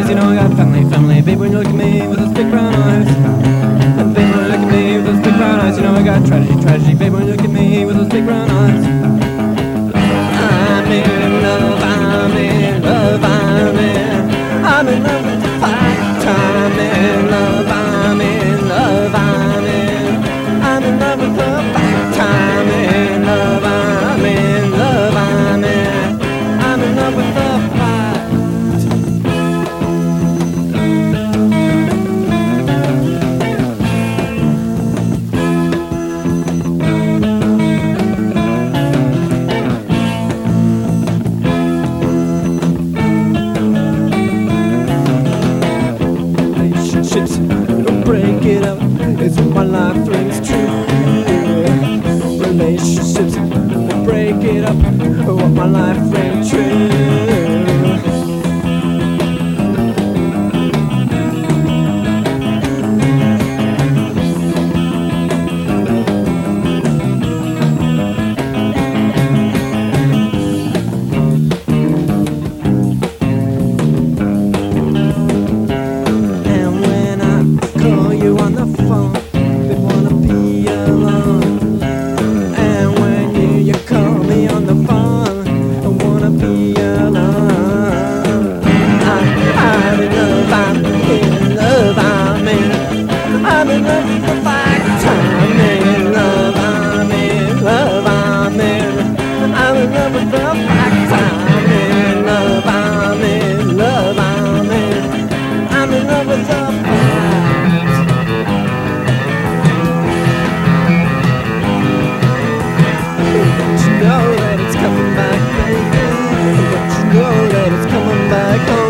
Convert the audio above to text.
eyes. You know I got family, baby, when you look at me with those big brown eyes. Baby, when you look at me with those big brown eyes. You know I got tragedy, baby, when you look at me with those big brown eyes. I'm in love, I'm in love, I'm in love with the fact. I'm in love, I'm in love, I'm in love with the fact. I'm in love, I'm in love, I'm in love with the fact. Don't break it up, it's what my life rings true. Relationships, don't break it up, what my life rings true. I'm in love with the fact. I'm in love, I'm in love, I'm in love with the fact. I'm in love, I'm in love, I'm in love with the fact. Don't you know that it's coming back, baby? Don't you know that it's coming back home?